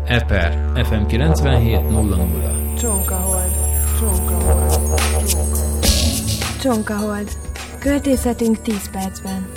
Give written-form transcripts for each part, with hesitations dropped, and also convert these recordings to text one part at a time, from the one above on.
Eper FM 97.00. Csonkahold. Csonkahold. Költészetünk 10 percben.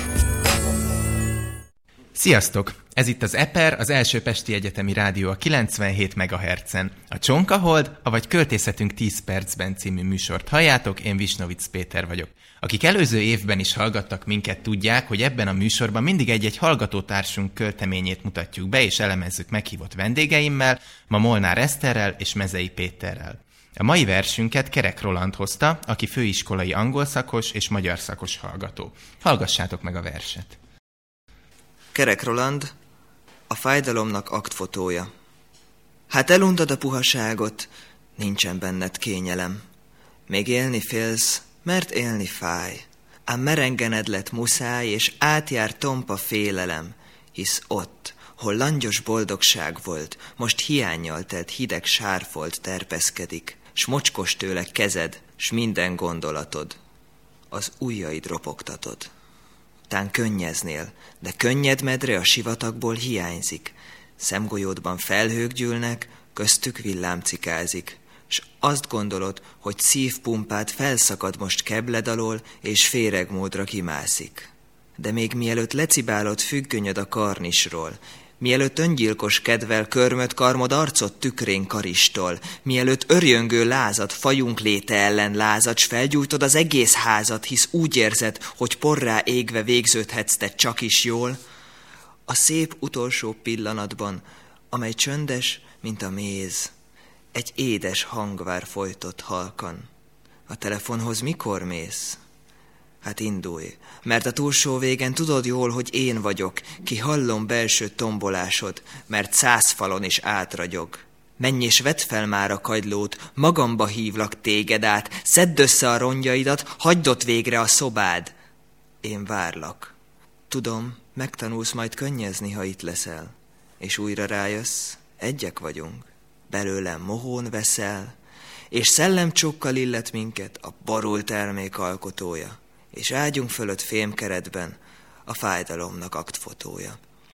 Sziasztok! Ez itt az Eper, az első pesti egyetemi rádió a 97 MHz-en. A Csonkahold, avagy Költészetünk 10 percben című műsort halljátok, én Visnovic Péter vagyok. Akik előző évben is hallgattak minket, tudják, hogy ebben a műsorban mindig egy-egy hallgatótársunk költeményét mutatjuk be, és elemezzük meghívott vendégeimmel, ma Molnár Eszterrel és Mezei Péterrel. A mai versünket Kerek Roland hozta, aki főiskolai angol szakos és magyar szakos hallgató. Hallgassátok meg a verset. Kerek Roland, a fájdalomnak aktfotója. Hát eluntad a puhaságot, nincsen benned kényelem. Még élni félsz, mert élni fáj. Ám merengened lett muszáj, és átjár tompa félelem, hisz ott, hol langyos boldogság volt, most hiánnyal telt hideg sárfolt terpeszkedik, s mocskos tőle kezed, s minden gondolatod. Az ujjaid ropogtatod. Tán könnyeznél, de könnyed medre a sivatagból hiányzik. Szemgolyódban felhők gyűlnek, köztük villám cikázik. S azt gondolod, hogy szívpumpád felszakad most kebled alól, és féregmódra kimászik. De még mielőtt lecibálod függönyöd a karnisról, mielőtt öngyilkos kedvel körmöd karmod arcot tükrén karistol, mielőtt örjöngő lázad fajunk léte ellen lázad, s felgyújtod az egész házat, hisz úgy érzed, hogy porrá égve végződhetsz te csak is jól, a szép utolsó pillanatban, amely csöndes, mint a méz, egy édes hangvár folytott halkan. A telefonhoz mikor mész? Hát indulj, mert a túlsó végen tudod jól, hogy én vagyok, ki hallom belső tombolásod, mert 100 falon is átragyog. Menj és vedd fel már a kagylót, magamba hívlak téged át, szedd össze a rongyaidat, hagyd ott végre a szobád. Én várlak. Tudom, megtanulsz majd könnyezni, ha itt leszel, és újra rájössz, egyek vagyunk. Belőlem mohón veszel, és szellemcsókkal illet minket a borult termék alkotója, és ágyunk fölött fémkeretben a fájdalomnak aktfotója.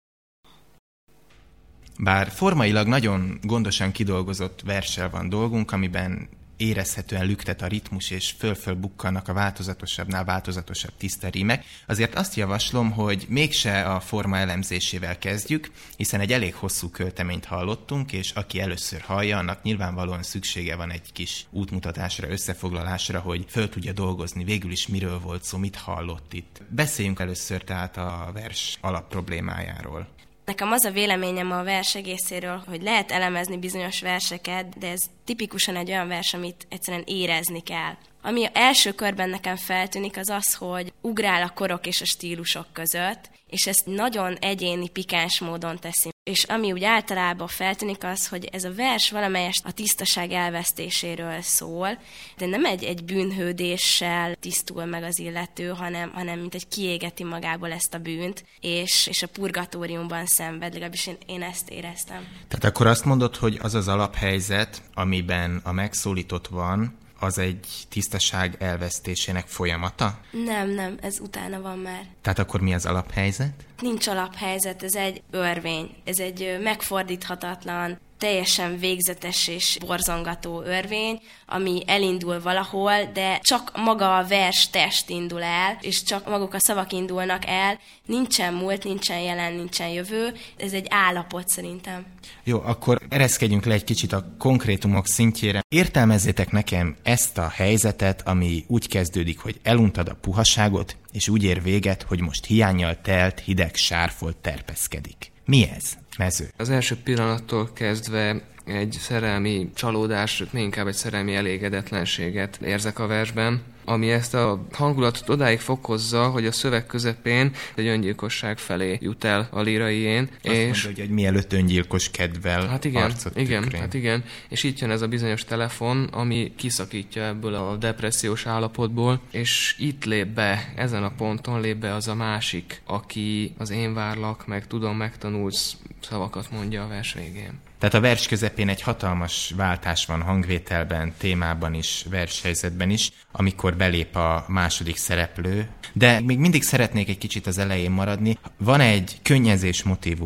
Bár formailag nagyon gondosan kidolgozott verssel van dolgunk, amiben érezhetően lüktet a ritmus, és föl-fölbukkannak a változatosabbnál változatosabb tiszta rímek, azért azt javaslom, hogy mégse a forma elemzésével kezdjük, hiszen egy elég hosszú költeményt hallottunk, és aki először hallja, annak nyilvánvalóan szüksége van egy kis útmutatásra, összefoglalásra, hogy föl tudja dolgozni végül is miről volt szó, mit hallott itt. Beszéljünk először tehát a vers alapproblémájáról. Nekem az a véleményem a vers egészéről, hogy lehet elemezni bizonyos verseket, de ez tipikusan egy olyan vers, amit egyszerűen érezni kell. Ami első körben nekem feltűnik, az az, hogy ugrál a korok és a stílusok között, és ezt nagyon egyéni, pikáns módon teszi. És ami úgy általában feltűnik az, hogy ez a vers valamelyest a tisztaság elvesztéséről szól, de nem egy bűnhődéssel tisztul meg az illető, hanem mint egy kiégeti magából ezt a bűnt, és a purgatóriumban szenved, legalábbis én ezt éreztem. Tehát akkor azt mondod, hogy az az alaphelyzet, amiben a megszólított van, az egy tisztaság elvesztésének folyamata? Nem, ez utána van már. Tehát akkor mi az alaphelyzet? Nincs alaphelyzet, ez egy örvény, ez egy megfordíthatatlan, teljesen végzetes és borzongató örvény, ami elindul valahol, de csak maga a vers test indul el, és csak maguk a szavak indulnak el, nincsen múlt, nincsen jelen, nincsen jövő, ez egy állapot szerintem. Jó, akkor ereszkedjünk le egy kicsit a konkrétumok szintjére. Értelmezzétek nekem ezt a helyzetet, ami úgy kezdődik, hogy eluntad a puhaságot, és úgy ér véget, hogy most hiánnyal telt, hideg sárfolt terpeszkedik. Mi ez? Mező. Az első pillanattól kezdve egy szerelmi csalódás, még inkább egy szerelmi elégedetlenséget érzek a versben, ami ezt a hangulatot odáig fokozza, hogy a szöveg közepén egy öngyilkosság felé jut el a líraién. Azt és mondja, hogy mielőtt öngyilkos kedvel arcot tükrén. Hát igen. És itt jön ez a bizonyos telefon, ami kiszakítja ebből a depressziós állapotból, és itt lép be, ezen a ponton lép be az a másik, aki az én várlak, meg tudom, megtanulsz szavakat mondja a vers végén. Tehát a vers közepén egy hatalmas váltás van hangvételben, témában is, vershelyzetben is, amikor belép a második szereplő. De még mindig szeretnék egy kicsit az elején maradni. Van egy könnyezés motívum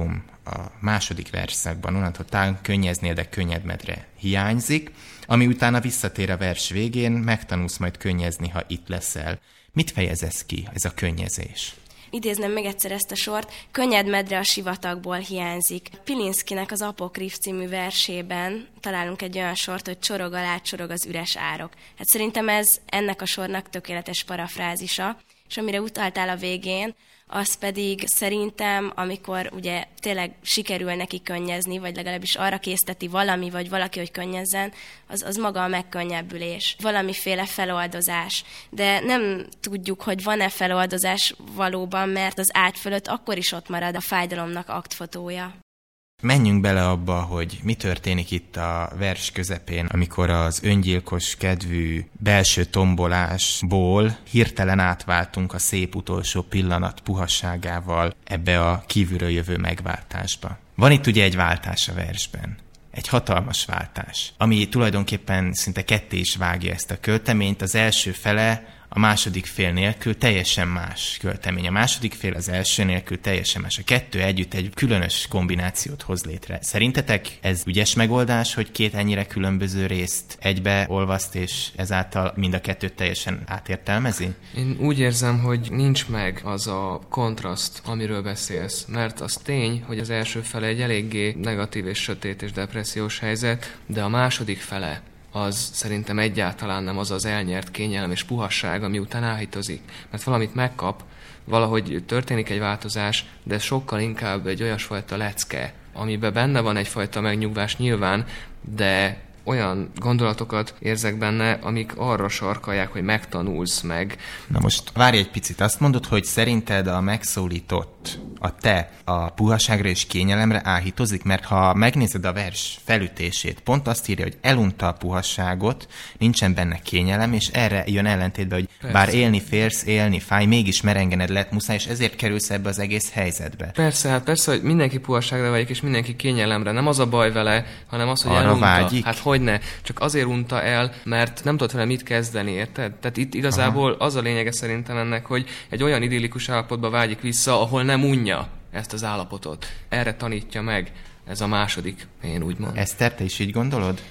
a második versszakban, onnantól talán könnyeznél, de könnyedmedre hiányzik, ami utána visszatér a vers végén, megtanulsz majd könnyezni, ha itt leszel. Mit fejez ez ki, ez a könnyezés? Idéznem még egyszer ezt a sort, könnyed medre a sivatagból hiányzik. Pilinszkinek az Apokrif című versében találunk egy olyan sort, hogy csorog alá csorog az üres árok. Hát szerintem ez ennek a sornak tökéletes parafrázisa, és amire utaltál a végén, az pedig szerintem, amikor ugye tényleg sikerül neki könnyezni, vagy legalábbis arra készteti valami, vagy valaki, hogy könnyezzen, az maga a megkönnyebbülés, valamiféle feloldozás. De nem tudjuk, hogy van-e feloldozás valóban, mert az ágy fölött akkor is ott marad a fájdalomnak aktfotója. Menjünk bele abba, hogy mi történik itt a vers közepén, amikor az öngyilkos kedvű belső tombolásból hirtelen átváltunk a szép utolsó pillanat puhasságával ebbe a kívülről jövő megváltásba. Van itt ugye egy váltás a versben. Egy hatalmas váltás, ami tulajdonképpen szinte ketté is vágja ezt a költeményt. Az első fele a második fél nélkül teljesen más költemény. A második fél az első nélkül teljesen más. A kettő együtt egy különös kombinációt hoz létre. Szerintetek ez ügyes megoldás, hogy két ennyire különböző részt egybe olvaszt, és ezáltal mind a kettőt teljesen átértelmezi? Én úgy érzem, hogy nincs meg az a kontraszt, amiről beszélsz. Mert az tény, hogy az első fele egy eléggé negatív és sötét és depressziós helyzet, de a második fele az szerintem egyáltalán nem az az elnyert kényelem és puhasság, ami után áhítozik. Mert valamit megkap, valahogy történik egy változás, de ez sokkal inkább egy olyasfajta lecke, amiben benne van egyfajta megnyugvás nyilván, de olyan gondolatokat érzek benne, amik arra sarkalják, hogy megtanulsz meg. Na most várj egy picit, azt mondod, hogy szerinted a megszólított, a puhaságra és kényelemre áhítozik, mert ha megnézed a vers felütését, pont azt írja, hogy elunta a puhasságot, nincsen benne kényelem, és erre jön ellentétbe, hogy persze, bár élni félsz, élni fáj, mégis merengened lett muszáj, és ezért kerülsz ebbe az egész helyzetbe. Persze, hogy mindenki puhasságra vágyik, és mindenki kényelemre. Nem az a baj vele, hanem az, hogy arra elunta. vágyik? Hát hogyne, csak azért unta el, mert nem tudott vele mit kezdeni, érted? Tehát itt igazából az a lényege szerintem ennek, hogy egy olyan idillikus állapotba vágyik vissza, ahol nem unja ezt az állapotot. Erre tanítja meg ez a második, én úgy mondom. Eszter, te is így gondolod?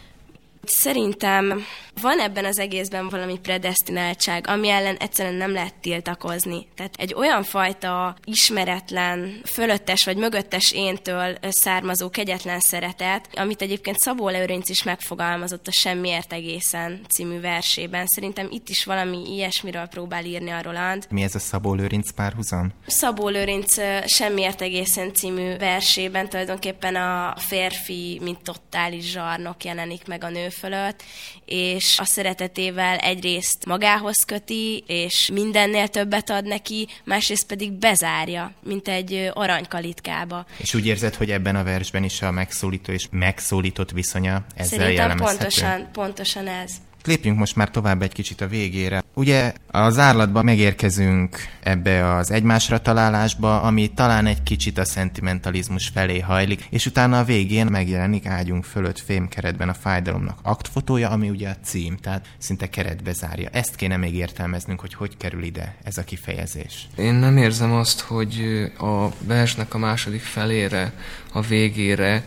Szerintem van ebben az egészben valami predesztináltság, ami ellen egyszerűen nem lehet tiltakozni. Tehát egy olyan fajta ismeretlen, fölöttes vagy mögöttes éntől származó kegyetlen szeretet, amit egyébként Szabó Lőrinc is megfogalmazott a Semmiért egészen című versében. Szerintem itt is valami ilyesmiről próbál írni a Roland. Mi ez a Szabó Lőrinc párhuzam? Szabó Lőrinc Semmiért egészen című versében tulajdonképpen a férfi, mint totális zsarnok jelenik meg a nő fölött, és a szeretetével egyrészt magához köti, és mindennél többet ad neki, másrészt pedig bezárja, mint egy aranykalitkába. És úgy érzed, hogy ebben a versben is a megszólító és megszólított viszonya ezzel szerintem jellemezhető? pontosan ez. Lépjünk most már tovább egy kicsit a végére. Ugye a zárlatban megérkezünk ebbe az egymásra találásba, ami talán egy kicsit a szentimentalizmus felé hajlik, és utána a végén megjelenik ágyunk fölött fémkeretben a fájdalomnak aktfotója, ami ugye a cím, tehát szinte keretbe zárja. Ezt kéne még értelmeznünk, hogy kerül ide ez a kifejezés. Én nem érzem azt, hogy a versnek a második felére, a végére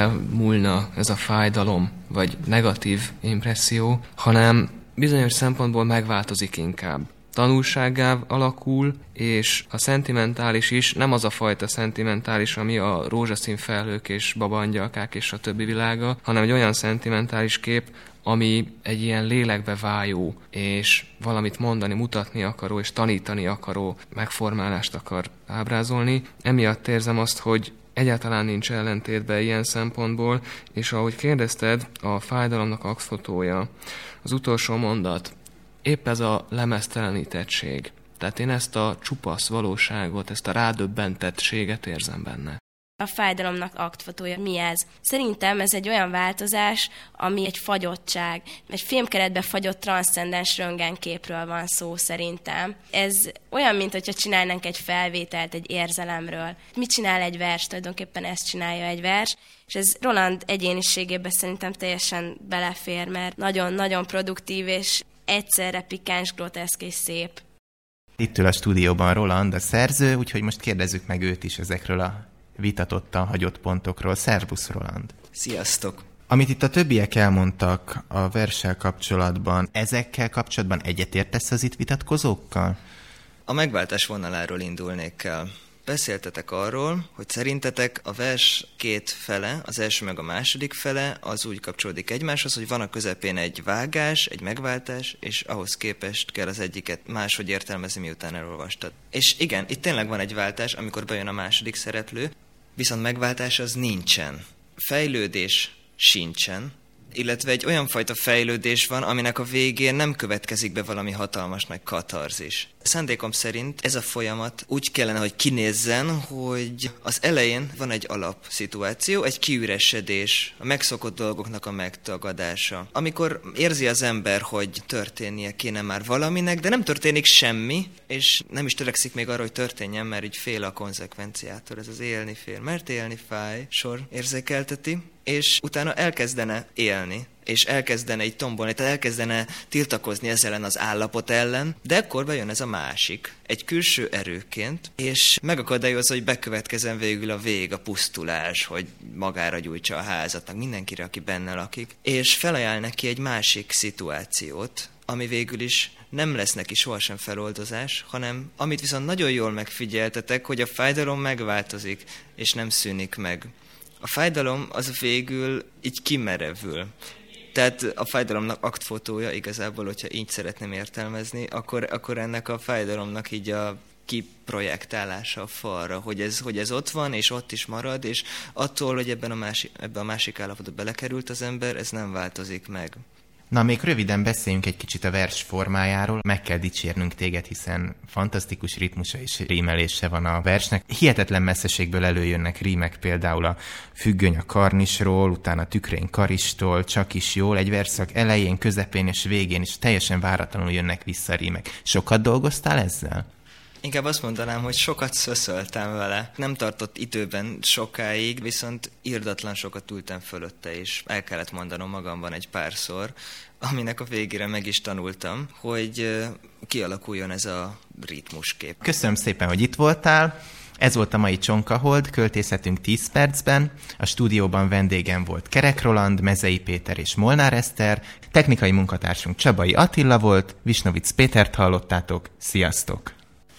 elmúlna ez a fájdalom, vagy negatív impresszió, hanem bizonyos szempontból megváltozik inkább. Tanulsággá alakul, és a szentimentális is nem az a fajta szentimentális, ami a rózsaszín felhők és babaangyalkák és a többi világa, hanem egy olyan szentimentális kép, ami egy ilyen lélekbe vájó, és valamit mondani, mutatni akaró, és tanítani akaró megformálást akar ábrázolni. Emiatt érzem azt, hogy egyáltalán nincs ellentétben ilyen szempontból, és ahogy kérdezted, a fájdalomnak aktfotója, az utolsó mondat, épp ez a lemeztelenítettség. Tehát én ezt a csupasz valóságot, ezt a rádöbbentettséget érzem benne. A fájdalomnak aktfotója mi ez? Szerintem ez egy olyan változás, ami egy fagyottság. Egy fémkeretbe fagyott transzcendens röntgenképről van szó szerintem. Ez olyan, mint hogyha csinálnánk egy felvételt egy érzelemről. Mit csinál egy vers? Tulajdonképpen ezt csinálja egy vers. És ez Roland egyéniségében szerintem teljesen belefér, mert nagyon-nagyon produktív, és egyszerre pikáns, groteszk és szép. Itt ül a stúdióban Roland, a szerző, úgyhogy most kérdezzük meg őt is ezekről a vitatottan hagyott pontokról. Szervusz, Roland! Sziasztok! Amit itt a többiek elmondtak a verssel kapcsolatban, ezekkel kapcsolatban egyetértesz az itt vitatkozókkal? A megváltás vonaláról indulnék el. Beszéltetek arról, hogy szerintetek a vers két fele, az első meg a második fele, az úgy kapcsolódik egymáshoz, hogy van a közepén egy vágás, egy megváltás, és ahhoz képest kell az egyiket máshogy értelmezni, miután elolvastad. És igen, itt tényleg van egy váltás, amikor bejön a második szereplő, viszont megváltás az nincsen. Fejlődés sincsen, illetve egy olyan fajta fejlődés van, aminek a végén nem következik be valami hatalmas meg katarzis. Szándékom szerint ez a folyamat úgy kellene, hogy kinézzen, hogy az elején van egy alapszituáció, egy kiüresedés, a megszokott dolgoknak a megtagadása. Amikor érzi az ember, hogy történnie kéne már valaminek, de nem történik semmi, és nem is törekszik még arra, hogy történjen, mert így fél a konzekvenciától. Ez az élni fél, mert élni fáj sor érzékelteti, és utána elkezdene élni, és elkezdene így tombolni, tehát elkezdene tiltakozni ezzel ellen az állapot ellen, de ekkor bejön ez a másik, egy külső erőként, és megakadályozza, hogy bekövetkezzen végül a vég, a pusztulás, hogy magára gyújtsa a házat, meg mindenkire, aki benne lakik, és felajánl neki egy másik szituációt, ami végül is nem lesz neki sohasem feloldozás, hanem amit viszont nagyon jól megfigyeltetek, hogy a fájdalom megváltozik, és nem szűnik meg. A fájdalom az végül így kimerevül. Tehát a fájdalomnak aktfotója igazából, hogyha így szeretném értelmezni, akkor ennek a fájdalomnak így a kiprojektálása a falra, hogy ez ott van, és ott is marad, és attól, hogy ebben a másik állapotba belekerült az ember, ez nem változik meg. Na, még röviden beszéljünk egy kicsit a vers formájáról. Meg kell dicsérnünk téged, hiszen fantasztikus ritmusa és rímelése van a versnek. Hihetetlen messzeségből előjönnek rímek, például a függöny a karnisról, utána tükrén karistól, csak is jól, egy verszak elején, közepén és végén is teljesen váratlanul jönnek vissza rímek. Sokat dolgoztál ezzel? Inkább azt mondanám, hogy sokat szöszöltem vele. Nem tartott időben sokáig, viszont irdatlan sokat ültem fölötte, és el kellett mondanom magamban egy párszor, aminek a végére meg is tanultam, hogy kialakuljon ez a ritmuskép. Köszönöm szépen, hogy itt voltál. Ez volt a mai Csonkahold, költészetünk 10 percben. A stúdióban vendégem volt Kerek Roland, Mezei Péter és Molnár Eszter. Technikai munkatársunk Csabai Attila volt, Visnovic Pétert hallottátok. Sziasztok!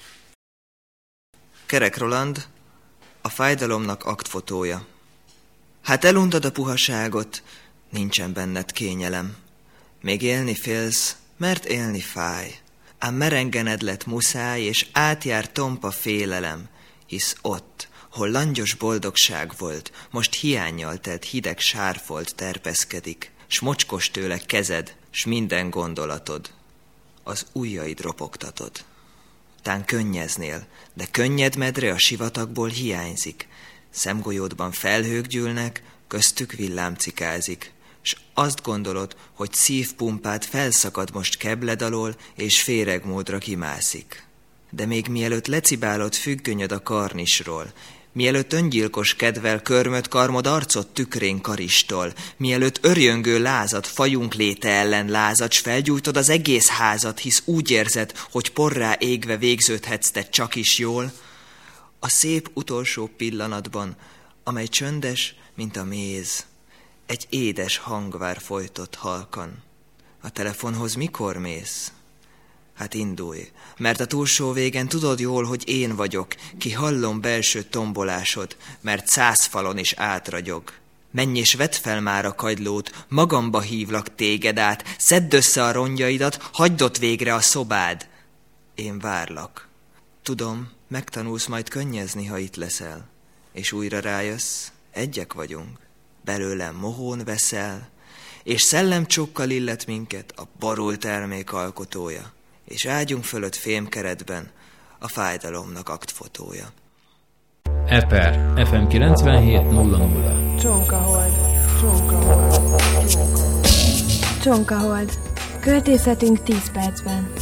Kerek Roland, a fájdalomnak aktfotója. Hát eluntad a puhaságot, nincsen benned kényelem. Még élni félsz, mert élni fáj. Ám merengened lett muszáj, és átjár tompa félelem, hisz ott, hol langyos boldogság volt, most hiánnyal telt hideg sárfolt terpeszkedik, s mocskos tőle kezed, s minden gondolatod. Az ujjaid ropogtatod. Tán könnyeznél, de könnyed medre a sivatagból hiányzik. Szemgolyódban felhők gyűlnek, köztük villám cikázik. S azt gondolod, hogy szívpumpád felszakad most kebled alól, és féregmódra kimászik. De még mielőtt lecibálod függönyöd a karnisról, mielőtt öngyilkos kedvel körmöd karmod arcot tükrén karistol, mielőtt örjöngő lázad fajunk léte ellen lázad, s felgyújtod az egész házat, hisz úgy érzed, hogy porrá égve végződhetsz te csak is jól, a szép utolsó pillanatban, amely csöndes, mint a méz, egy édes hangvár folytott halkan. A telefonhoz mikor mész? Hát indulj, mert a túlsó végen tudod jól, hogy én vagyok, ki hallom belső tombolásod, mert 100 falon is átragyog. Menj és vedd fel már a kagylót, magamba hívlak téged át, szedd össze a rongyaidat, hagyd ott végre a szobád. Én várlak. Tudom, megtanulsz majd könnyezni, ha itt leszel, és újra rájössz, egyek vagyunk, belőlem mohón veszel, és szellemcsókkal illet minket a borult termék alkotója, és ágyunk fölött fémkeretben a fájdalomnak aktfotója. Eper FM 97.00 Csonkahold. Csonkahold. Csonkahold. Költészetünk 10 percben.